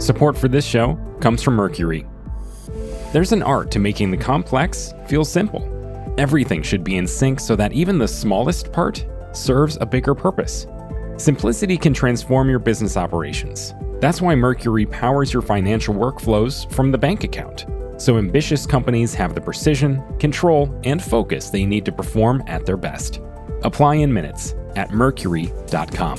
Support for this show comes from Mercury. There's an art to making the complex feel simple. Everything should be in sync so that even the smallest part serves a bigger purpose. Simplicity can transform your business operations. That's why Mercury powers your financial workflows from the bank account, so ambitious companies have the precision, control, and focus they need to perform at their best. Apply in minutes at mercury.com.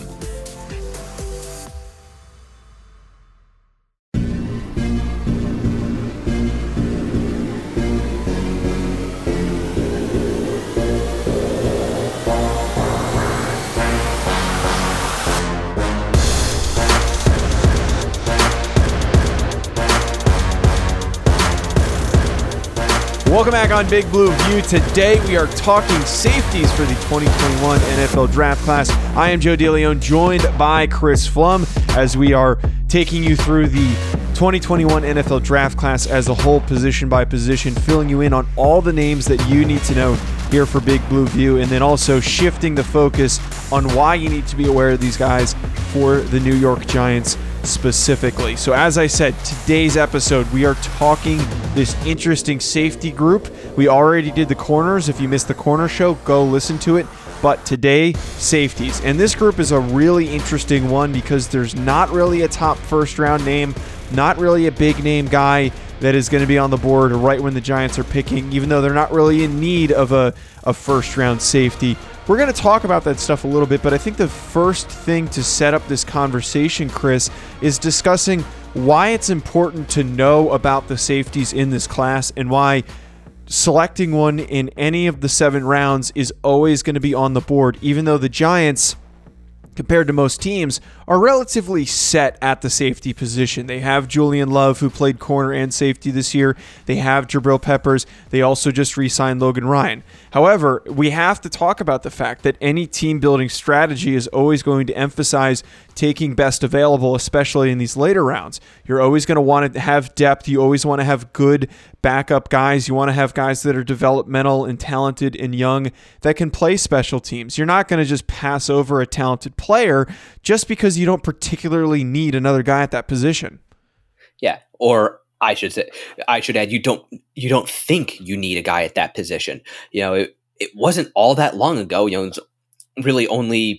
Welcome back on Big Blue View. Today we are talking safeties for the 2021 NFL Draft Class. I am Joe DeLeon, joined by Chris Flum, as we are taking you through the 2021 NFL Draft Class as a whole, position by position, filling you in on all the names that you need to know here for Big Blue View, and then also shifting the focus on why you need to be aware of these guys for the New York Giants specifically. So as I said, today's episode, we are talking this interesting safety group. We already did the corners. If you missed the corner show, go listen to it. But today, safeties. And this group is a really interesting one because there's not really a top first round name, not really a big name guy that is going to be on the board right when the Giants are picking, even though they're not really in need of a first round safety. We're going to talk about that stuff a little bit, but I think the first thing to set up this conversation, Chris, is discussing why it's important to know about the safeties in this class and why selecting one in any of the 7 rounds is always going to be on the board, even though the Giants, compared to most teams, are relatively set at the safety position. They have Julian Love, who played corner and safety this year. They have Jabril Peppers. They also just re-signed Logan Ryan. However, we have to talk about the fact that any team-building strategy is always going to emphasize taking best available, especially in these later rounds. You're always going to want to have depth. You always want to have good backup guys. You want to have guys that are developmental and talented and young that can play special teams. You're not going to just pass over a talented player just because you don't particularly need another guy at that position. Yeah, or I should add, you don't think you need a guy at that position. You know, it wasn't all that long ago. You know, it's really only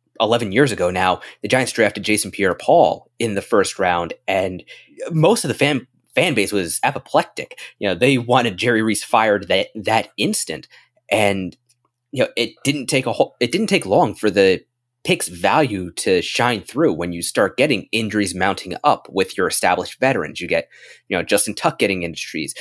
11 years ago now. The Giants drafted Jason Pierre-Paul in the first round, and most of the fan base was apoplectic. You know, they wanted Jerry Reese fired that instant, and you know, it didn't take long for the pick's value to shine through when you start getting injuries mounting up with your established veterans. You get, you know, Justin Tuck getting injuries,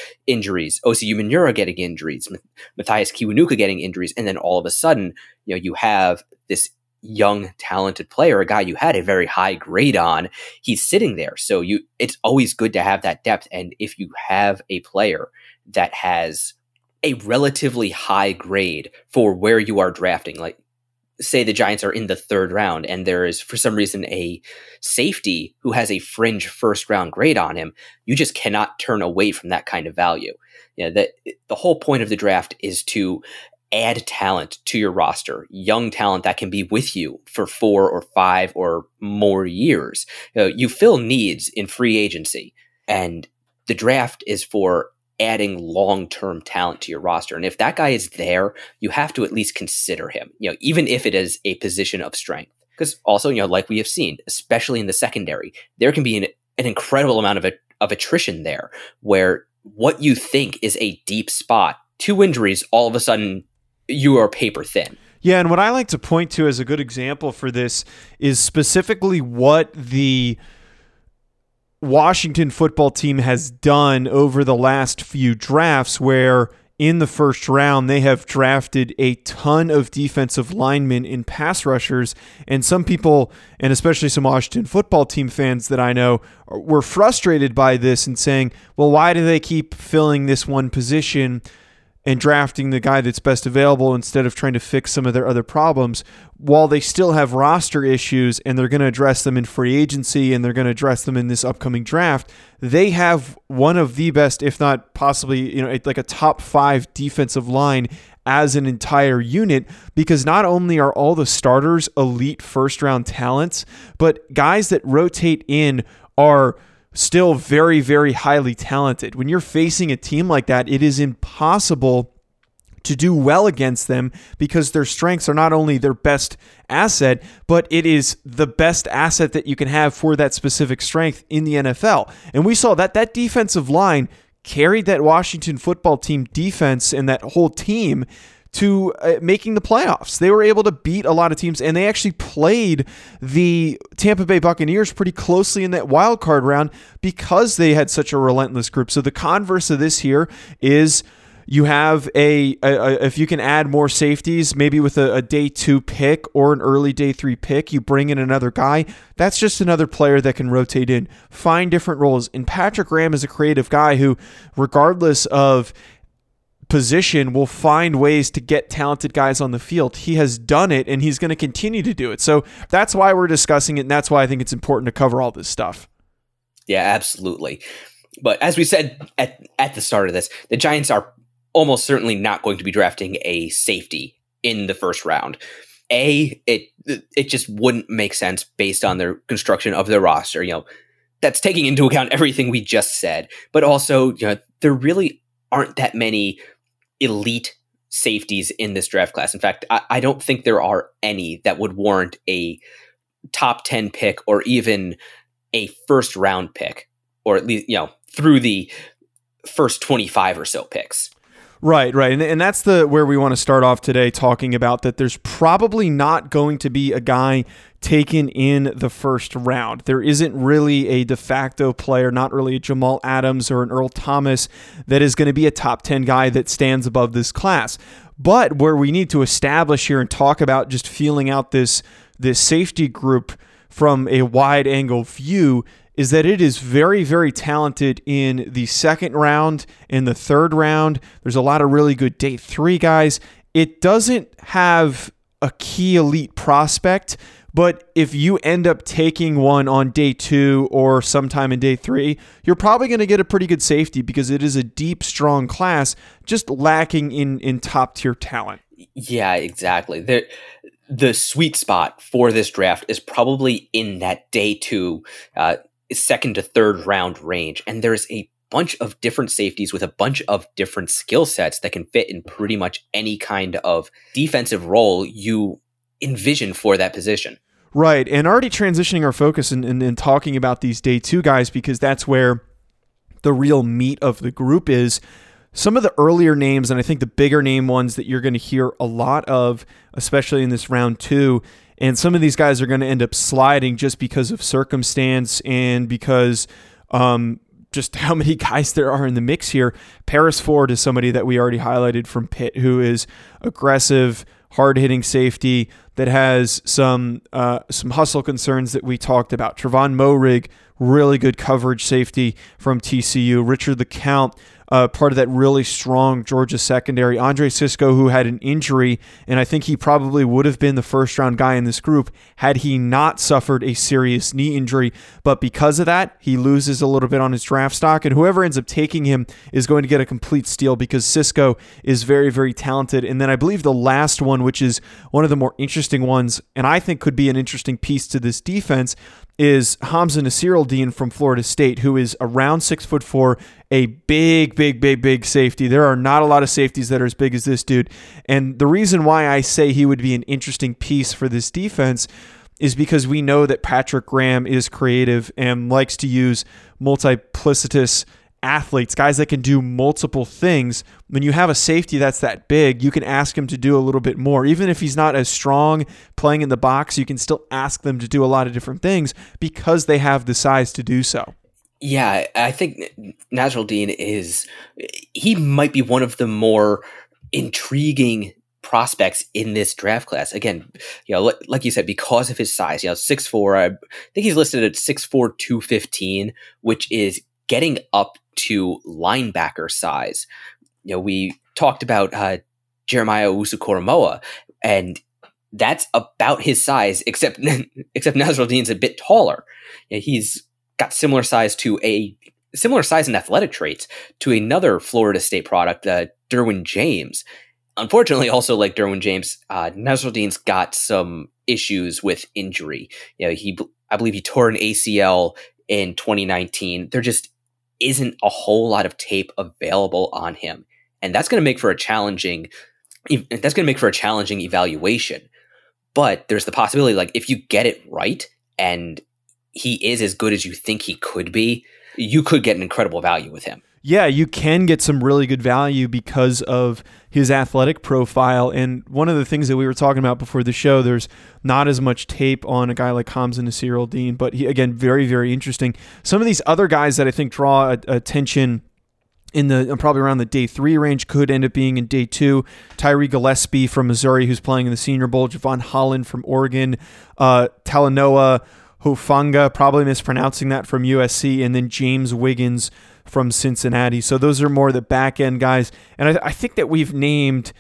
Osi Umenyiora getting injuries, Matthias Kiwanuka getting injuries, and then all of a sudden, you know, you have this young, talented player, a guy you had a very high grade on, he's sitting there. So it's always good to have that depth. And if you have a player that has a relatively high grade for where you are drafting, like say the Giants are in the 3rd round and there is for some reason a safety who has a fringe first round grade on him, you just cannot turn away from that kind of value. You know, the whole point of the draft is to add talent to your roster, young talent that can be with you for 4 or 5 or more years. You fill needs in free agency, and the draft is for adding long-term talent to your roster. And if that guy is there, you have to at least consider him, you know, even if it is a position of strength. Because also, you know, like we have seen, especially in the secondary, there can be an incredible amount of attrition there, where what you think is a deep spot, 2 injuries, all of a sudden you are paper thin. Yeah, and what I like to point to as a good example for this is specifically what the Washington football team has done over the last few drafts, where in the first round they have drafted a ton of defensive linemen in pass rushers, and some people, and especially some Washington football team fans that I know, were frustrated by this and saying, well, why do they keep filling this one position and drafting the guy that's best available instead of trying to fix some of their other problems, while they still have roster issues and they're going to address them in free agency and they're going to address them in this upcoming draft. They have one of the best, if not possibly, you know, like a top 5 defensive line as an entire unit, because not only are all the starters elite first round talents, but guys that rotate in are still very, very highly talented. When you're facing a team like that, it is impossible to do well against them because their strengths are not only their best asset, but it is the best asset that you can have for that specific strength in the NFL. And we saw that defensive line carried that Washington football team defense and that whole team to making the playoffs. They were able to beat a lot of teams, and they actually played the Tampa Bay Buccaneers pretty closely in that wild card round because they had such a relentless group. So the converse of this here is you have if you can add more safeties, maybe with a day 2 pick or an early day 3 pick, you bring in another guy. That's just another player that can rotate in, find different roles. And Patrick Graham is a creative guy who, regardless of position, will find ways to get talented guys on the field. He has done it, and he's going to continue to do it. So that's why we're discussing it, and that's why I think it's important to cover all this stuff. Yeah, absolutely. But as we said at the start of this, the Giants are almost certainly not going to be drafting a safety in the first round. It just wouldn't make sense based on their construction of their roster. That's taking into account everything we just said, but also, there really aren't that many elite safeties in this draft class. In fact, I don't think there are any that would warrant a top 10 pick or even a first round pick, or at least, through the first 25 or so picks. Right. And that's where we want to start off today, talking about that there's probably not going to be a guy taken in the first round. There isn't really a de facto player, not really a Jamal Adams or an Earl Thomas, that is going to be a top 10 guy that stands above this class. But where we need to establish here and talk about just feeling out this safety group from a wide angle view is that it is very, very talented in the second round, in the third round. There's a lot of really good day 3 guys. It doesn't have a key elite prospect, but if you end up taking one on day 2 or sometime in day 3, you're probably going to get a pretty good safety because it is a deep, strong class, just lacking in top-tier talent. Yeah, exactly. The sweet spot for this draft is probably in that day 2, second to third round range. And there's a bunch of different safeties with a bunch of different skill sets that can fit in pretty much any kind of defensive role you envision for that position. Right. And already transitioning our focus and talking about these day 2 guys, because that's where the real meat of the group is. Some of the earlier names, and I think the bigger name ones that you're going to hear a lot of, especially in this round 2, and some of these guys are going to end up sliding just because of circumstance and because just how many guys there are in the mix here. Paris Ford is somebody that we already highlighted from Pitt, who is aggressive, hard-hitting safety that has some hustle concerns that we talked about. Trevon Moehrig, really good coverage safety from TCU. Richard LeCount, part of that really strong Georgia secondary. Andre Cisco, who had an injury, and I think he probably would have been the first-round guy in this group had he not suffered a serious knee injury. But because of that, he loses a little bit on his draft stock, and whoever ends up taking him is going to get a complete steal because Cisco is very, very talented. And then I believe the last one, which is one of the more interesting ones, and I think could be an interesting piece to this defense, is Hamza Nasir-Eldin from Florida State, who is around 6'4", a big safety. There are not a lot of safeties that are as big as this dude. And the reason why I say he would be an interesting piece for this defense is because we know that Patrick Graham is creative and likes to use multiplicitous athletes, guys that can do multiple things. When you have a safety that's that big, you can ask him to do a little bit more. Even if he's not as strong playing in the box, you can still ask them to do a lot of different things because they have the size to do so. Yeah, I think Nasir-Eldin he might be one of the more intriguing prospects in this draft class. Again, like you said, because of his size, 6'4", I think he's listed at 6'4", 215, which is getting up to linebacker size. We talked about Jeremiah Owusu-Koramoah, and that's about his size, except Nasir-Eldin's a bit taller. He's got similar size and athletic traits to another Florida State product, Derwin James. Unfortunately, also like Derwin James, Nasir-Eldin's got some issues with injury. I believe he tore an ACL in 2019. There just isn't a whole lot of tape available on him. And that's going to make for a challenging evaluation. But there's the possibility, like, if you get it right and he is as good as you think he could be, you could get an incredible value with him. Yeah, you can get some really good value because of his athletic profile. And one of the things that we were talking about before the show, there's not as much tape on a guy like Hamza Nasir-Al-Din, but he, again, very, very interesting. Some of these other guys that I think draw attention in the probably around the day 3 range could end up being in day 2. Tyree Gillespie from Missouri, who's playing in the Senior Bowl. Javon Holland from Oregon. Talanoa Hufanga, probably mispronouncing that, from USC. And then James Wiggins from Cincinnati. So those are more the back end guys. And I think that we've named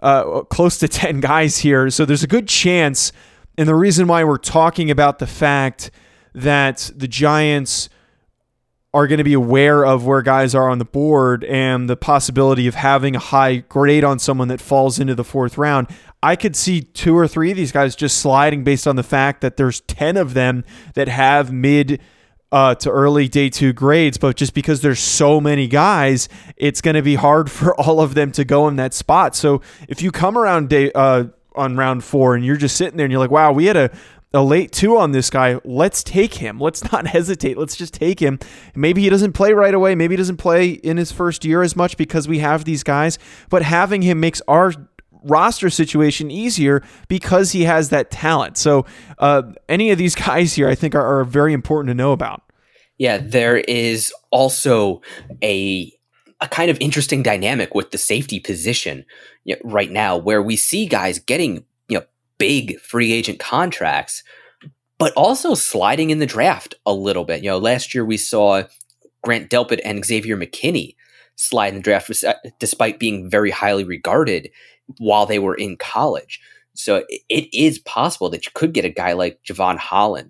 close to 10 guys here. So there's a good chance. And the reason why we're talking about the fact that the Giants are going to be aware of where guys are on the board and the possibility of having a high grade on someone that falls into the 4th round, I could see 2 or 3 of these guys just sliding based on the fact that there's 10 of them that have mid to early day 2 grades, but just because there's so many guys, it's going to be hard for all of them to go in that spot. So if you come around on round 4 and you're just sitting there and you're like, wow, we had a late 2 on this guy, let's take him. Let's not hesitate. Let's just take him. Maybe he doesn't play right away. Maybe he doesn't play in his first year as much because we have these guys, but having him makes our roster situation easier because he has that talent. So any of these guys here I think are very important to know about. Yeah, there is also a kind of interesting dynamic with the safety position right now, where we see guys getting big free agent contracts, but also sliding in the draft a little bit. Last year we saw Grant Delpit and Xavier McKinney slide in the draft despite being very highly regarded while they were in college. So it is possible that you could get a guy like Javon Holland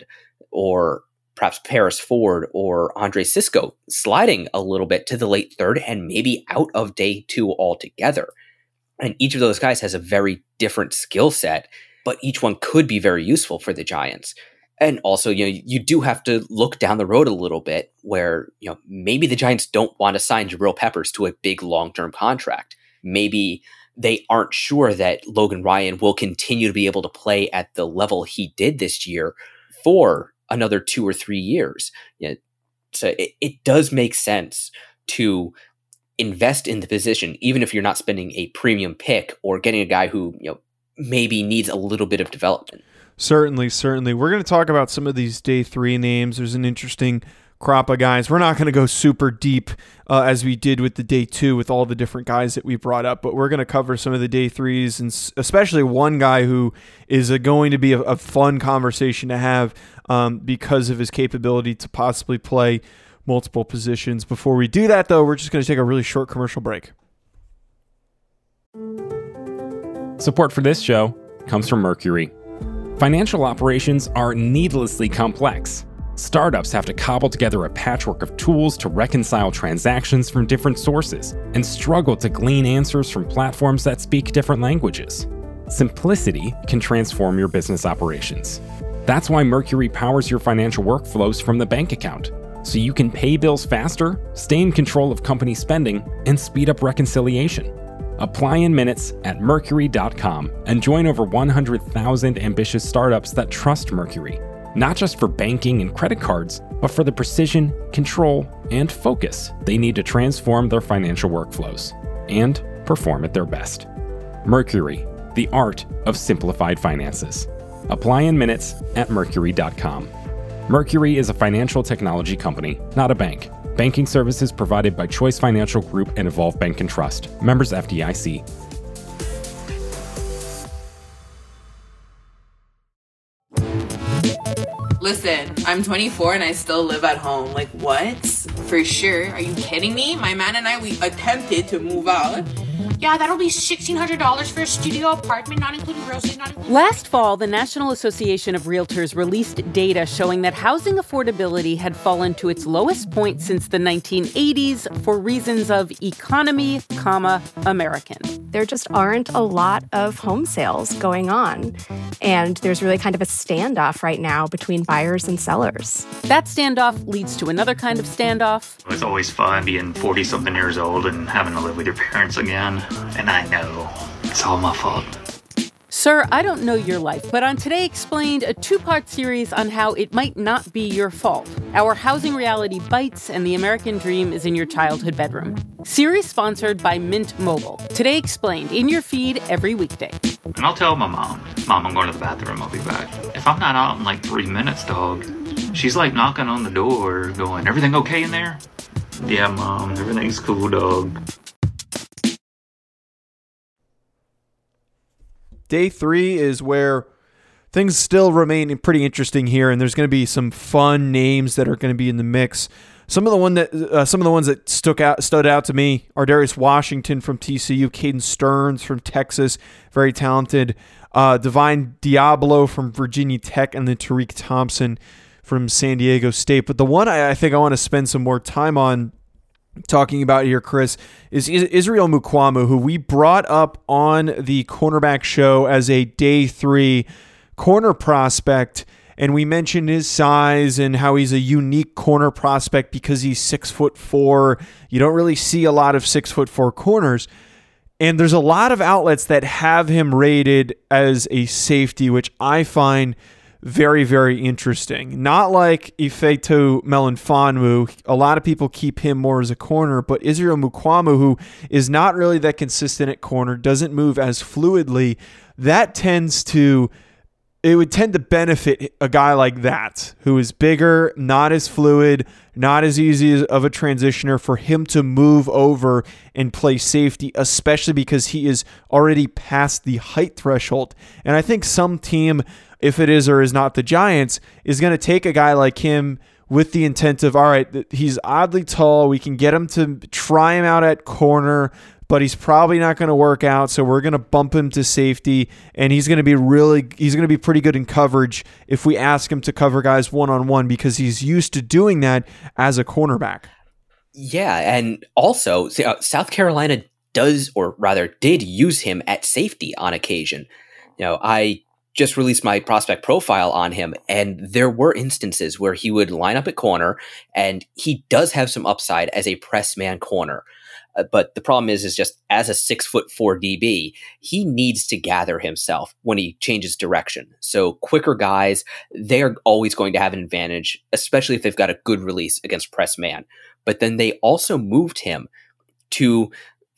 or perhaps Paris Ford or Andre Cisco sliding a little bit to the late 3rd and maybe out of day 2 altogether. And each of those guys has a very different skill set, but each one could be very useful for the Giants. And also, you do have to look down the road a little bit where, maybe the Giants don't want to sign Jabril Peppers to a big long-term contract. Maybe they aren't sure that Logan Ryan will continue to be able to play at the level he did this year for another 2 or 3 years. So it does make sense to invest in the position, even if you're not spending a premium pick or getting a guy who, maybe needs a little bit of development. Certainly. We're going to talk about some of these day 3 names. There's an interesting crop of guys. We're not going to go super deep as we did with the day 2 with all the different guys that we brought up, but we're going to cover some of the day 3s, and especially one guy who is going to be a fun conversation to have because of his capability to possibly play multiple positions. Before we do that, though, we're just going to take a really short commercial break. Support for this show comes from Mercury. Financial operations are needlessly complex. Startups have to cobble together a patchwork of tools to reconcile transactions from different sources and struggle to glean answers from platforms that speak different languages. Simplicity can transform your business operations. That's why Mercury powers your financial workflows from the bank account, so you can pay bills faster, stay in control of company spending, and speed up reconciliation. Apply in minutes at Mercury.com and join over 100,000 ambitious startups that trust Mercury, not just for banking and credit cards, but for the precision, control, and focus they need to transform their financial workflows and perform at their best. Mercury, the art of simplified finances. Apply in minutes at Mercury.com. Mercury is a financial technology company, not a bank. Banking services provided by Choice Financial Group and Evolve Bank and Trust. Members FDIC. Listen, I'm 24 and I still live at home. Like, what? For sure. Are you kidding me? My man and I, we attempted to move out. Yeah, that'll be $1,600 for a studio apartment, not including groceries, not including... Last fall, the National Association of Realtors released data showing that housing affordability had fallen to its lowest point since the 1980s for reasons of economy, American. there just aren't a lot of home sales going on. And there's really kind of a standoff right now between buyers and sellers. That standoff leads to another kind of standoff. It's always fun being 40-something years old and having to live with your parents again. And I know it's all my fault. Sir, I don't know your life, but on Today Explained, a 2-part series on how it might not be your fault. Our housing reality bites and the American dream is in your childhood bedroom. Series sponsored by Mint Mobile. Today Explained, in your feed every weekday. And I'll tell my mom, I'm going to the bathroom, I'll be back. If I'm not out in like 3 minutes, dog, she's like knocking on the door going, everything okay in there? Yeah, Mom, everything's cool, dog. Day 3 is where things still remain pretty interesting here, and there's going to be some fun names that are going to be in the mix. Some of the ones that stood out to me are Darius Washington from TCU, Caden Stearns from Texas, very talented, Divine Diablo from Virginia Tech, and then Tariq Thompson from San Diego State. But the one I think I want to spend some more time on talking about here, Chris, is Israel Mukuamu, who we brought up on the cornerback show as a day 3 corner prospect. And we mentioned his size and how he's a unique corner prospect because he's 6'4". You don't really see a lot of 6'4" corners. And there's a lot of outlets that have him rated as a safety, which I find very, very interesting. Not like Ifeatu Melifonwu. A lot of people keep him more as a corner, but Israel Mukuamu, who is not really that consistent at corner, doesn't move as fluidly, it would tend to benefit a guy like that, who is bigger, not as fluid, not as easy of a transitioner, for him to move over and play safety, especially because he is already past the height threshold. And I think some team, if it is or is not the Giants, is going to take a guy like him with the intent of, all right, he's oddly tall, we can get him to try him out at corner, but he's probably not going to work out, so we're going to bump him to safety, and he's going to be pretty good in coverage if we ask him to cover guys one-on-one, because he's used to doing that as a cornerback. Yeah, and also South Carolina did use him at safety on occasion. I just released my prospect profile on him, and there were instances where he would line up at corner, and he does have some upside as a press man corner. But the problem is just as a 6'4" DB, he needs to gather himself when he changes direction. So quicker guys, they're always going to have an advantage, especially if they've got a good release against press man. But then they also moved him to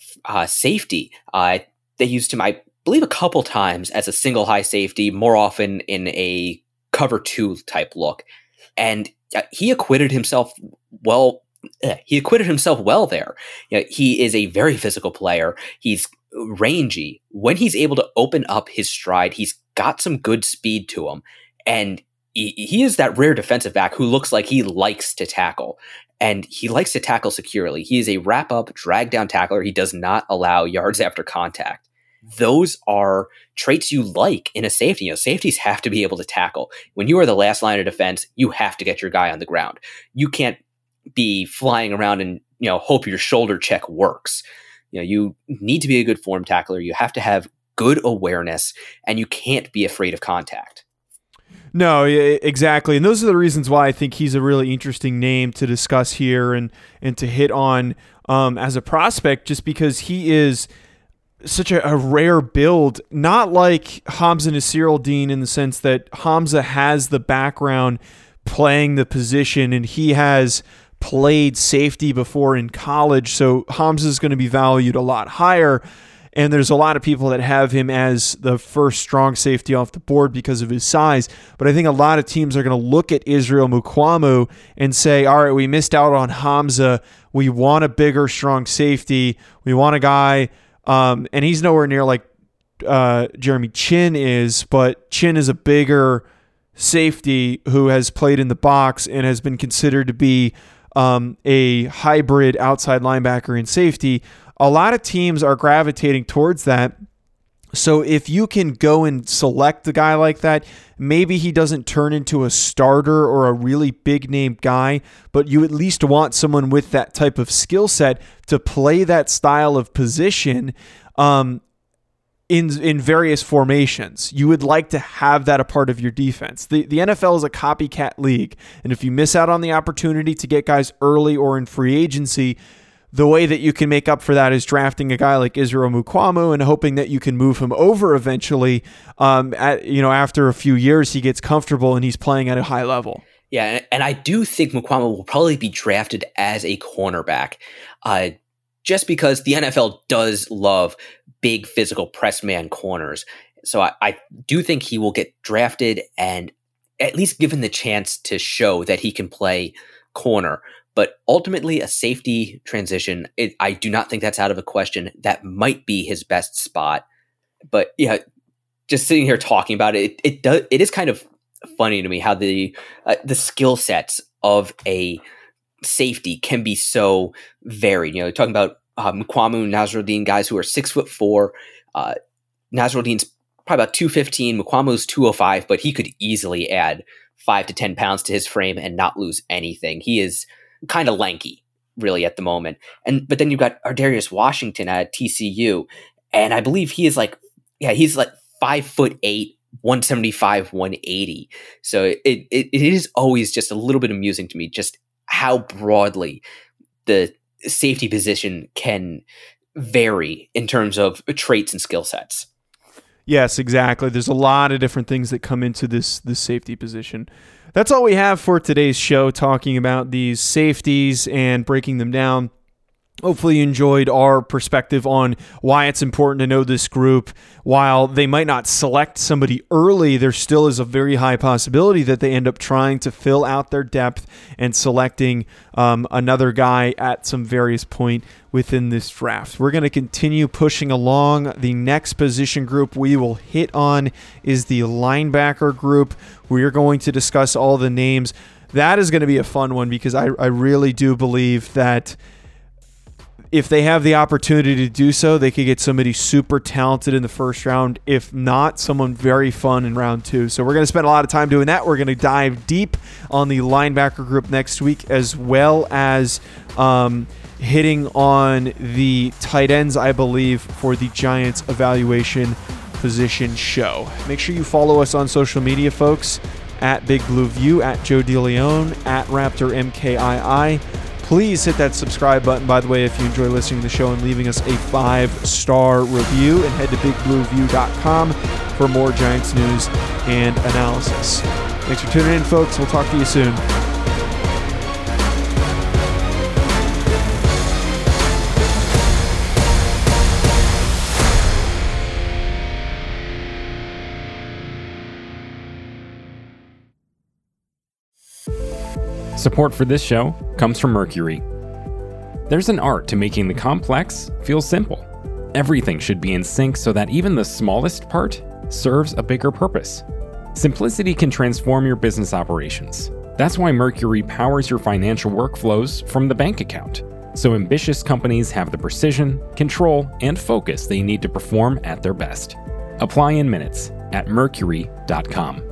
safety. They used him, I believe, a couple times as a single high safety, more often in a cover 2 type look. And he acquitted himself well. He acquitted himself well there. He is a very physical player. He's rangy. When he's able to open up his stride, he's got some good speed to him. And he is that rare defensive back who looks like he likes to tackle. And he likes to tackle securely. He is a wrap-up, drag-down tackler. He does not allow yards after contact. Those are traits you like in a safety. Safeties have to be able to tackle. When you are the last line of defense, you have to get your guy on the ground. You can't be flying around and hope your shoulder check works. You need to be a good form tackler. You have to have good awareness, and you can't be afraid of contact. No, exactly. And those are the reasons why I think he's a really interesting name to discuss here and to hit on as a prospect, just because he is such a rare build, not like Hamza Nasir-Al-Din in the sense that Hamza has the background playing the position and he has played safety before in college, so Hamza is going to be valued a lot higher, and there's a lot of people that have him as the first strong safety off the board because of his size. But I think a lot of teams are going to look at Israel Mukuamu and say, all right, we missed out on Hamza, we want a bigger strong safety, we want a guy, and he's nowhere near like Jeremy Chin is, but Chin is a bigger safety who has played in the box and has been considered to be a hybrid outside linebacker and safety. A lot of teams are gravitating towards that. So if you can go and select a guy like that, maybe he doesn't turn into a starter or a really big name guy, but you at least want someone with that type of skill set to play that style of position. in various formations. You would like to have that a part of your defense. The NFL is a copycat league, and if you miss out on the opportunity to get guys early or in free agency, the way that you can make up for that is drafting a guy like Israel Mukuamu and hoping that you can move him over eventually. After a few years, he gets comfortable and he's playing at a high level. Yeah, and I do think Mukuamu will probably be drafted as a cornerback, just because the NFL does love big physical press man corners. So I do think he will get drafted and at least given the chance to show that he can play corner. But ultimately, a safety transition, I do not think that's out of the question. That might be his best spot. But yeah, just sitting here talking about it, it is kind of funny to me how the skill sets of a safety can be so varied. Talking about Mukuamu, Nasruddin, guys who are 6'4". Nasruddin's probably about 215. Mukuamu's 205, but he could easily add 5 to 10 pounds to his frame and not lose anything. He is kind of lanky, really, at the moment. But then you've got Ardarius Washington at TCU, and I believe he's like 5'8", 175, 180. So it is always just a little bit amusing to me just how broadly the safety position can vary in terms of traits and skill sets. Yes, exactly. There's a lot of different things that come into this safety position. That's all we have for today's show, talking about these safeties and breaking them down. Hopefully you enjoyed our perspective on why it's important to know this group. While they might not select somebody early, there still is a very high possibility that they end up trying to fill out their depth and selecting another guy at some various point within this draft. We're going to continue pushing along. The next position group we will hit on is the linebacker group. We're going to discuss all the names. That is going to be a fun one because I really do believe that if they have the opportunity to do so, they could get somebody super talented in the first round. If not, someone very fun in round 2. So we're going to spend a lot of time doing that. We're going to dive deep on the linebacker group next week, as well as hitting on the tight ends, I believe, for the Giants evaluation position show. Make sure you follow us on social media, folks, at Big Blue View, at Joe DeLeon, at Raptor MKII. Please hit that subscribe button, by the way, if you enjoy listening to the show and leaving us a 5-star review. And head to bigblueview.com for more Giants news and analysis. Thanks for tuning in, folks. We'll talk to you soon. Support for this show comes from Mercury. There's an art to making the complex feel simple. Everything should be in sync so that even the smallest part serves a bigger purpose. Simplicity can transform your business operations. That's why Mercury powers your financial workflows from the bank account, so ambitious companies have the precision, control, and focus they need to perform at their best. Apply in minutes at mercury.com.